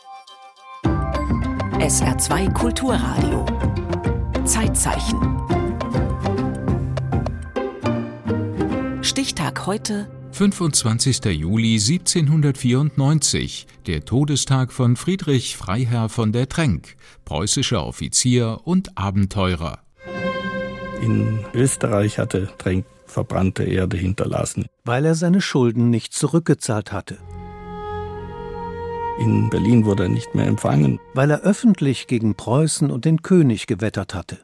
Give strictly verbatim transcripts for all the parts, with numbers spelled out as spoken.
S R zwei Kulturradio. Zeitzeichen. Stichtag heute: fünfundzwanzigster Juli siebzehnhundertvierundneunzig, der Todestag von Friedrich Freiherr von der Trenck, preußischer Offizier und Abenteurer. In Österreich hatte Trenck verbrannte Erde hinterlassen, weil er seine Schulden nicht zurückgezahlt hatte. In Berlin wurde er nicht mehr empfangen, weil er öffentlich gegen Preußen und den König gewettert hatte.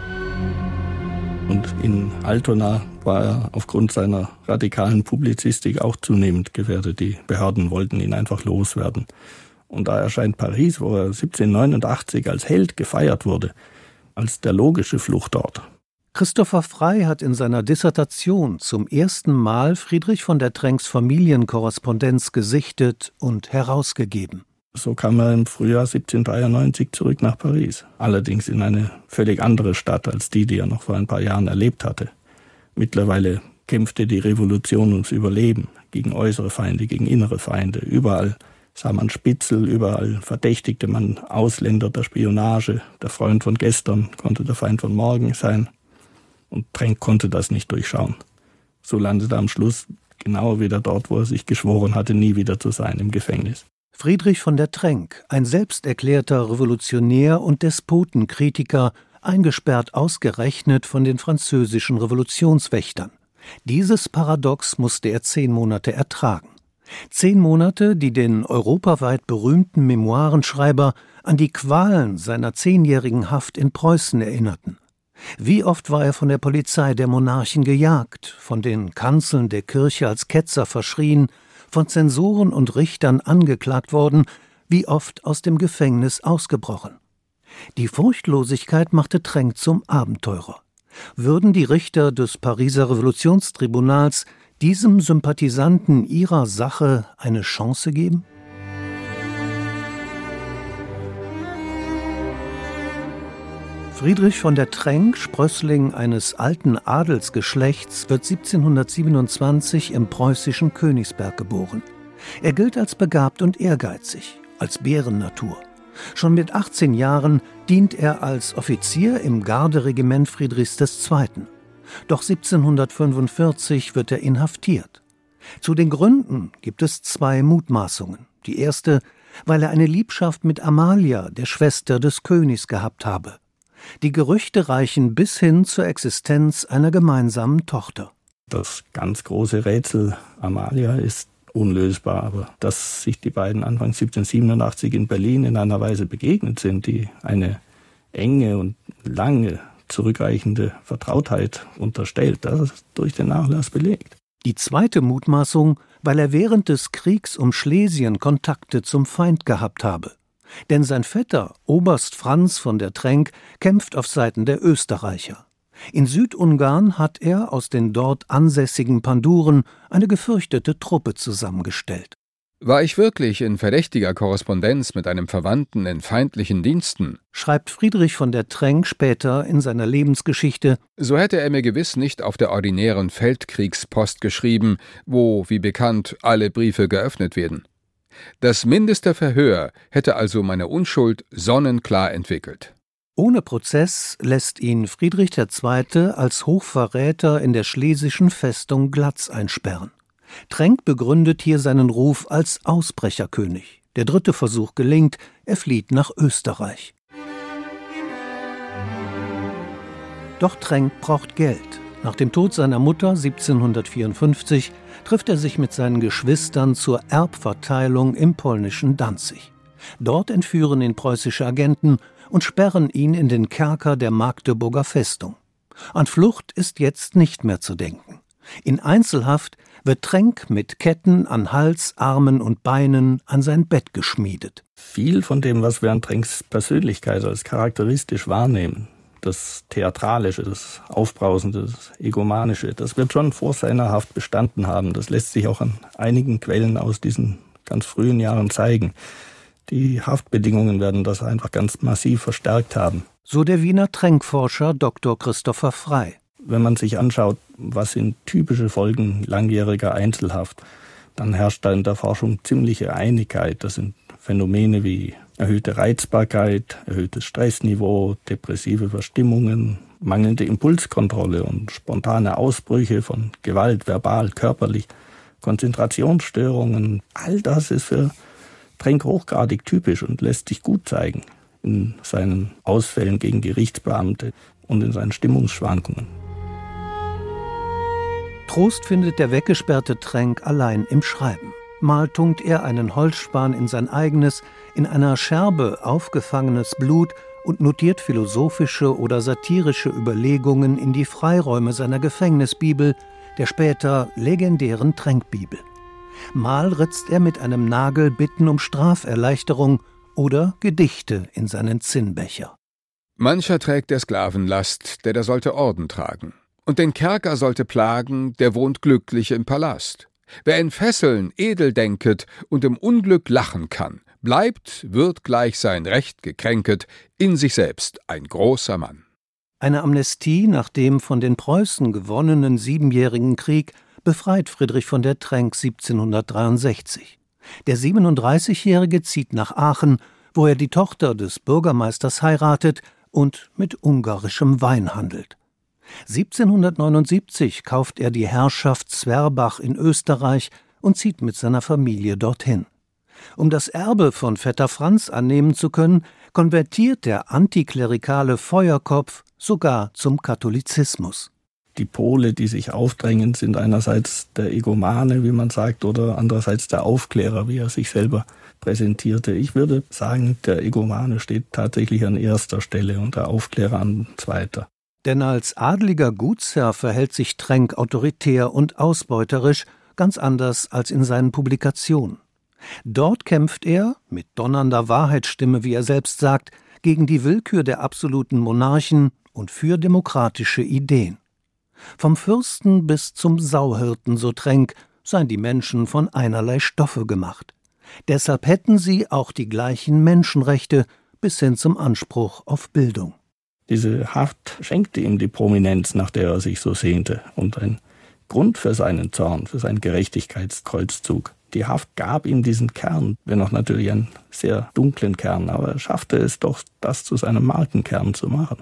Und in Altona war er aufgrund seiner radikalen Publizistik auch zunehmend gefährdet. Die Behörden wollten ihn einfach loswerden. Und da erscheint Paris, wo er siebzehnhundertneunundachtzig als Held gefeiert wurde, als der logische Fluchtort. Christopher Frey hat in seiner Dissertation zum ersten Mal Friedrich von der Trencks Familienkorrespondenz gesichtet und herausgegeben. So kam er im Frühjahr siebzehnhundertdreiundneunzig zurück nach Paris. Allerdings in eine völlig andere Stadt als die, die er noch vor ein paar Jahren erlebt hatte. Mittlerweile kämpfte die Revolution ums Überleben, gegen äußere Feinde, gegen innere Feinde. Überall sah man Spitzel, überall verdächtigte man Ausländer der Spionage. Der Freund von gestern konnte der Feind von morgen sein. Und Trenck konnte das nicht durchschauen. So landete er am Schluss genau wieder dort, wo er sich geschworen hatte, nie wieder zu sein, im Gefängnis. Friedrich von der Trenck, ein selbsterklärter Revolutionär und Despotenkritiker, eingesperrt ausgerechnet von den französischen Revolutionswächtern. Dieses Paradox musste er zehn Monate ertragen. Zehn Monate, die den europaweit berühmten Memoirenschreiber an die Qualen seiner zehnjährigen Haft in Preußen erinnerten. Wie oft war er von der Polizei der Monarchen gejagt, von den Kanzeln der Kirche als Ketzer verschrien, von Zensoren und Richtern angeklagt worden, wie oft aus dem Gefängnis ausgebrochen. Die Furchtlosigkeit machte Trenck zum Abenteurer. Würden die Richter des Pariser Revolutionstribunals diesem Sympathisanten ihrer Sache eine Chance geben? Friedrich von der Trenck, Sprössling eines alten Adelsgeschlechts, wird siebzehnhundertsiebenundzwanzig im preußischen Königsberg geboren. Er gilt als begabt und ehrgeizig, als Bärennatur. Schon mit achtzehn Jahren dient er als Offizier im Garderegiment Friedrichs der Zweiten. Doch siebzehnhundertfünfundvierzig wird er inhaftiert. Zu den Gründen gibt es zwei Mutmaßungen. Die erste, weil er eine Liebschaft mit Amalia, der Schwester des Königs, gehabt habe. Die Gerüchte reichen bis hin zur Existenz einer gemeinsamen Tochter. Das ganz große Rätsel Amalia ist unlösbar, aber dass sich die beiden Anfang siebzehnhundertsiebenundachtzig in Berlin in einer Weise begegnet sind, die eine enge und lange zurückreichende Vertrautheit unterstellt, das ist durch den Nachlass belegt. Die zweite Mutmaßung, weil er während des Kriegs um Schlesien Kontakte zum Feind gehabt habe. Denn sein Vetter, Oberst Franz von der Trenck, kämpft auf Seiten der Österreicher. In Südungarn hat er aus den dort ansässigen Panduren eine gefürchtete Truppe zusammengestellt. War ich wirklich in verdächtiger Korrespondenz mit einem Verwandten in feindlichen Diensten, schreibt Friedrich von der Trenck später in seiner Lebensgeschichte, so hätte er mir gewiss nicht auf der ordinären Feldkriegspost geschrieben, wo, wie bekannt, alle Briefe geöffnet werden. Das mindeste Verhör hätte also meine Unschuld sonnenklar entwickelt. Ohne Prozess lässt ihn Friedrich der Zweite als Hochverräter in der schlesischen Festung Glatz einsperren. Trenck begründet hier seinen Ruf als Ausbrecherkönig. Der dritte Versuch gelingt, er flieht nach Österreich. Doch Trenck braucht Geld. Nach dem Tod seiner Mutter siebzehnhundertvierundfünfzig trifft er sich mit seinen Geschwistern zur Erbverteilung im polnischen Danzig. Dort entführen ihn preußische Agenten und sperren ihn in den Kerker der Magdeburger Festung. An Flucht ist jetzt nicht mehr zu denken. In Einzelhaft wird Trenck mit Ketten an Hals, Armen und Beinen an sein Bett geschmiedet. Viel von dem, was wir an Trencks Persönlichkeit als charakteristisch wahrnehmen, das Theatralische, das Aufbrausende, das Egomanische, das wird schon vor seiner Haft bestanden haben. Das lässt sich auch an einigen Quellen aus diesen ganz frühen Jahren zeigen. Die Haftbedingungen werden das einfach ganz massiv verstärkt haben. So der Wiener Trenck-Forscher Doktor Christopher Frey. Wenn man sich anschaut, was sind typische Folgen langjähriger Einzelhaft, dann herrscht da in der Forschung ziemliche Einigkeit. Das sind Phänomene wie erhöhte Reizbarkeit, erhöhtes Stressniveau, depressive Verstimmungen, mangelnde Impulskontrolle und spontane Ausbrüche von Gewalt, verbal, körperlich, Konzentrationsstörungen. All das ist für Trenk hochgradig typisch und lässt sich gut zeigen in seinen Ausfällen gegen Gerichtsbeamte und in seinen Stimmungsschwankungen. Trost findet der weggesperrte Trenk allein im Schreiben. Mal tunkt er einen Holzspan in sein eigenes, in einer Scherbe aufgefangenes Blut und notiert philosophische oder satirische Überlegungen in die Freiräume seiner Gefängnisbibel, der später legendären Trenkbibel. Mal ritzt er mit einem Nagel Bitten um Straferleichterung oder Gedichte in seinen Zinnbecher. Mancher trägt der Sklavenlast, der da sollte Orden tragen. Und den Kerker sollte plagen, der wohnt glücklich im Palast. Wer in Fesseln edel denket und im Unglück lachen kann, bleibt, wird gleich sein Recht gekränket, in sich selbst ein großer Mann. Eine Amnestie nach dem von den Preußen gewonnenen Siebenjährigen Krieg befreit Friedrich von der Trenck siebzehnhundertdreiundsechzig. Der siebenunddreißigjährige zieht nach Aachen, wo er die Tochter des Bürgermeisters heiratet und mit ungarischem Wein handelt. siebzehnhundertneunundsiebzig kauft er die Herrschaft Zwerbach in Österreich und zieht mit seiner Familie dorthin. Um das Erbe von Vetter Franz annehmen zu können, konvertiert der antiklerikale Feuerkopf sogar zum Katholizismus. Die Pole, die sich aufdrängen, sind einerseits der Egomane, wie man sagt, oder andererseits der Aufklärer, wie er sich selber präsentierte. Ich würde sagen, der Egomane steht tatsächlich an erster Stelle und der Aufklärer an zweiter. Denn als adliger Gutsherr verhält sich Trenck autoritär und ausbeuterisch, ganz anders als in seinen Publikationen. Dort kämpft er, mit donnernder Wahrheitsstimme, wie er selbst sagt, gegen die Willkür der absoluten Monarchen und für demokratische Ideen. Vom Fürsten bis zum Sauhirten, so Trenck, seien die Menschen von einerlei Stoffe gemacht. Deshalb hätten sie auch die gleichen Menschenrechte bis hin zum Anspruch auf Bildung. Diese Haft schenkte ihm die Prominenz, nach der er sich so sehnte, und ein Grund für seinen Zorn, für seinen Gerechtigkeitskreuzzug. Die Haft gab ihm diesen Kern, wenn auch natürlich einen sehr dunklen Kern, aber er schaffte es doch, das zu seinem Markenkern zu machen.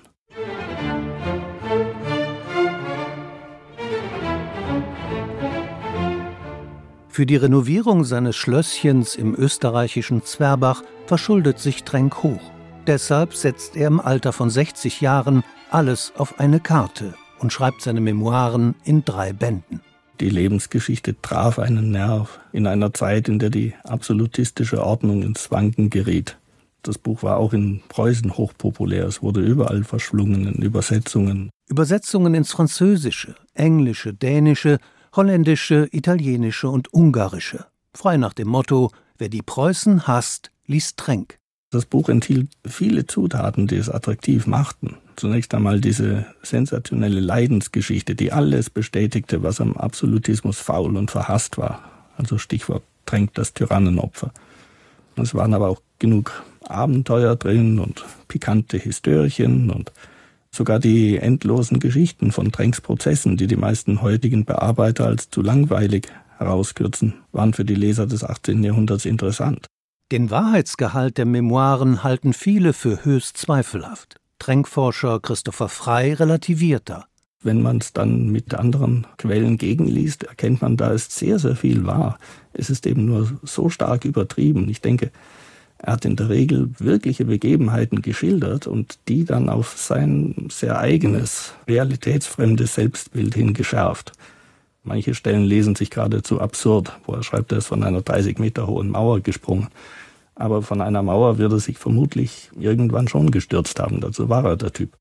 Für die Renovierung seines Schlösschens im österreichischen Zwerbach verschuldet sich Trenck hoch. Deshalb setzt er im Alter von sechzig Jahren alles auf eine Karte und schreibt seine Memoiren in drei Bänden. Die Lebensgeschichte traf einen Nerv in einer Zeit, in der die absolutistische Ordnung ins Wanken geriet. Das Buch war auch in Preußen hochpopulär. Es wurde überall verschlungen in Übersetzungen. Übersetzungen ins Französische, Englische, Dänische, Holländische, Italienische und Ungarische. Frei nach dem Motto, wer die Preußen hasst, liest Trenck. Das Buch enthielt viele Zutaten, die es attraktiv machten. Zunächst einmal diese sensationelle Leidensgeschichte, die alles bestätigte, was am Absolutismus faul und verhasst war. Also Stichwort Trenck, das Tyrannenopfer. Es waren aber auch genug Abenteuer drin und pikante Histörchen und sogar die endlosen Geschichten von Trencks Prozessen, die die meisten heutigen Bearbeiter als zu langweilig herauskürzen, waren für die Leser des achtzehnten Jahrhunderts interessant. Den Wahrheitsgehalt der Memoiren halten viele für höchst zweifelhaft. Trenck-Forscher Christopher Frey relativiert da. Wenn man es dann mit anderen Quellen gegenliest, erkennt man, da ist sehr, sehr viel wahr. Es ist eben nur so stark übertrieben. Ich denke, er hat in der Regel wirkliche Begebenheiten geschildert und die dann auf sein sehr eigenes, realitätsfremdes Selbstbild hin geschärft. Manche Stellen lesen sich geradezu absurd, wo er schreibt, er ist von einer dreißig Meter hohen Mauer gesprungen. Aber von einer Mauer wird er sich vermutlich irgendwann schon gestürzt haben. Dazu war er der Typ.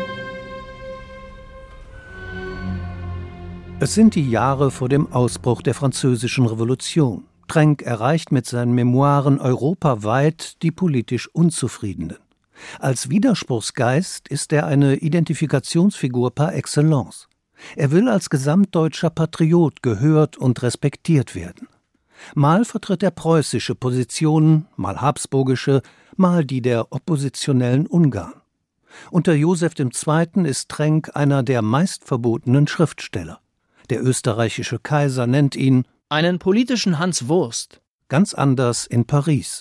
Es sind die Jahre vor dem Ausbruch der Französischen Revolution. Trenck erreicht mit seinen Memoiren europaweit die politisch Unzufriedenen. Als Widerspruchsgeist ist er eine Identifikationsfigur par excellence. Er will als gesamtdeutscher Patriot gehört und respektiert werden. Mal vertritt er preußische Positionen, mal habsburgische, mal die der oppositionellen Ungarn. Unter Joseph der Zweite ist Trenck einer der meistverbotenen Schriftsteller. Der österreichische Kaiser nennt ihn einen politischen Hans Wurst. Ganz anders in Paris.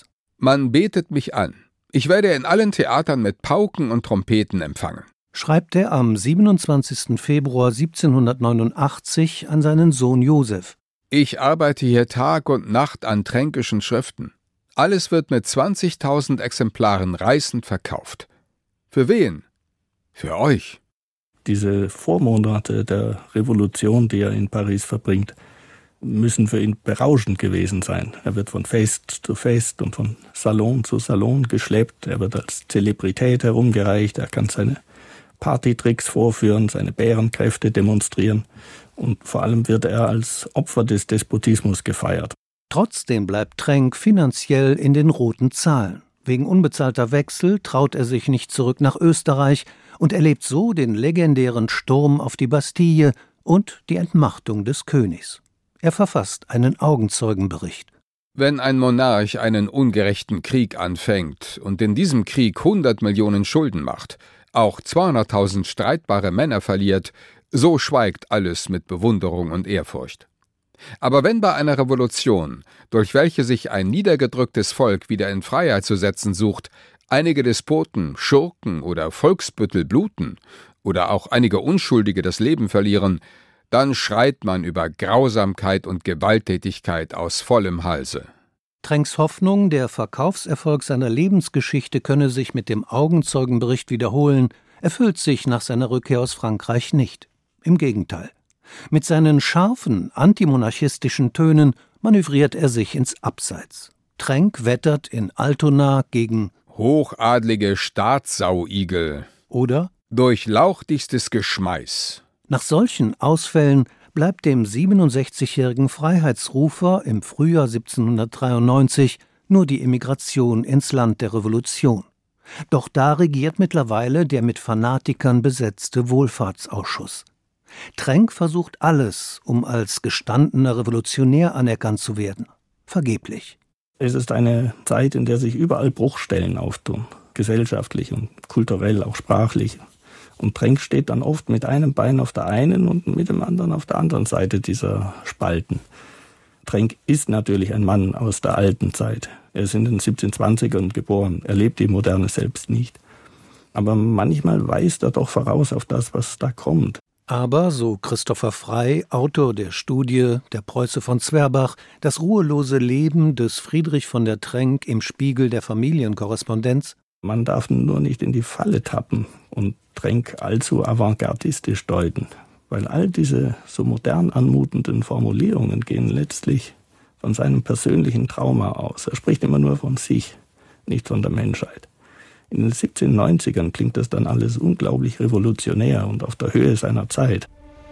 Man betet mich an. Ich werde in allen Theatern mit Pauken und Trompeten empfangen, schreibt er am siebenundzwanzigsten Februar siebzehnhundertneunundachtzig an seinen Sohn Josef. Ich arbeite hier Tag und Nacht an tränkischen Schriften. Alles wird mit zwanzigtausend Exemplaren reißend verkauft. Für wen? Für euch. Diese Vormonate der Revolution, die er in Paris verbringt, müssen für ihn berauschend gewesen sein. Er wird von Fest zu Fest und von Salon zu Salon geschleppt. Er wird als Zelebrität herumgereicht. Er kann seine Partytricks vorführen, seine Bärenkräfte demonstrieren. Und vor allem wird er als Opfer des Despotismus gefeiert. Trotzdem bleibt Trenck finanziell in den roten Zahlen. Wegen unbezahlter Wechsel traut er sich nicht zurück nach Österreich und erlebt so den legendären Sturm auf die Bastille und die Entmachtung des Königs. Er verfasst einen Augenzeugenbericht. Wenn ein Monarch einen ungerechten Krieg anfängt und in diesem Krieg hundert Millionen Schulden macht, auch zweihunderttausend streitbare Männer verliert, so schweigt alles mit Bewunderung und Ehrfurcht. Aber wenn bei einer Revolution, durch welche sich ein niedergedrücktes Volk wieder in Freiheit zu setzen sucht, einige Despoten, Schurken oder Volksbüttel bluten oder auch einige Unschuldige das Leben verlieren, dann schreit man über Grausamkeit und Gewalttätigkeit aus vollem Halse. Trencks Hoffnung, der Verkaufserfolg seiner Lebensgeschichte könne sich mit dem Augenzeugenbericht wiederholen, erfüllt sich nach seiner Rückkehr aus Frankreich nicht. Im Gegenteil. Mit seinen scharfen, antimonarchistischen Tönen manövriert er sich ins Abseits. Trenck wettert in Altona gegen hochadlige Staatssauigel oder durchlauchtigstes Geschmeiß. Nach solchen Ausfällen bleibt dem siebenundsechzigjährigen Freiheitsrufer im Frühjahr siebzehnhundertdreiundneunzig nur die Emigration ins Land der Revolution. Doch da regiert mittlerweile der mit Fanatikern besetzte Wohlfahrtsausschuss. Trenck versucht alles, um als gestandener Revolutionär anerkannt zu werden. Vergeblich. Es ist eine Zeit, in der sich überall Bruchstellen auftun, gesellschaftlich und kulturell, auch sprachlich. Und Trenck steht dann oft mit einem Bein auf der einen und mit dem anderen auf der anderen Seite dieser Spalten. Trenck ist natürlich ein Mann aus der alten Zeit. Er ist in den siebzehnhundertzwanzigern geboren. Er lebt die Moderne selbst nicht. Aber manchmal weist er doch voraus auf das, was da kommt. Aber, so Christopher Frey, Autor der Studie Der Preuße von Zwerbach, das ruhelose Leben des Friedrich von der Trenck im Spiegel der Familienkorrespondenz: Man darf nur nicht in die Falle tappen und Trenck allzu avantgardistisch deuten, weil all diese so modern anmutenden Formulierungen gehen letztlich von seinem persönlichen Trauma aus. Er spricht immer nur von sich, nicht von der Menschheit. In den siebzehnhundertneunzigern klingt das dann alles unglaublich revolutionär und auf der Höhe seiner Zeit.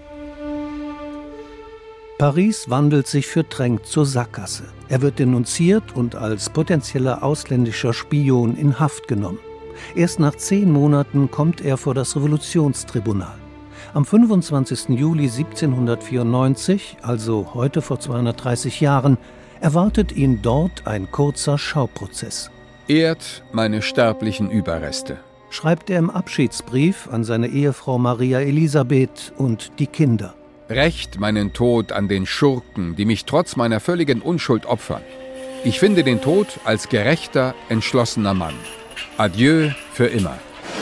Paris wandelt sich für Trenck zur Sackgasse. Er wird denunziert und als potenzieller ausländischer Spion in Haft genommen. Erst nach zehn Monaten kommt er vor das Revolutionstribunal. Am fünfundzwanzigsten Juli siebzehnhundertvierundneunzig, also heute vor zweihundertdreißig Jahren, erwartet ihn dort ein kurzer Schauprozess. Ehrt meine sterblichen Überreste, schreibt er im Abschiedsbrief an seine Ehefrau Maria Elisabeth und die Kinder. Rächt meinen Tod an den Schurken, die mich trotz meiner völligen Unschuld opfern. Ich finde den Tod als gerechter, entschlossener Mann. Adieu für immer.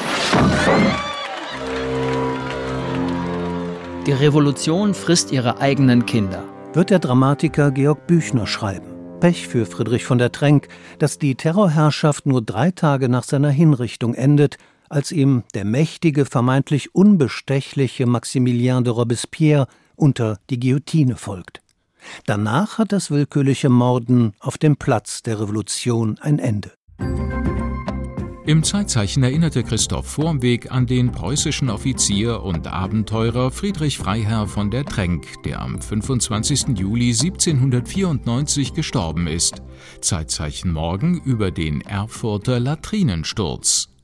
Die Revolution frisst ihre eigenen Kinder, wird der Dramatiker Georg Büchner schreiben. Pech für Friedrich von der Trenck, dass die Terrorherrschaft nur drei Tage nach seiner Hinrichtung endet, als ihm der mächtige, vermeintlich unbestechliche Maximilien de Robespierre unter die Guillotine folgt. Danach hat das willkürliche Morden auf dem Platz der Revolution ein Ende. Im Zeitzeichen erinnerte Christoph Vormweg an den preußischen Offizier und Abenteurer Friedrich Freiherr von der Trenck, der am fünfundzwanzigsten Juli siebzehnhundertvierundneunzig gestorben ist. Zeitzeichen morgen über den Erfurter Latrinensturz.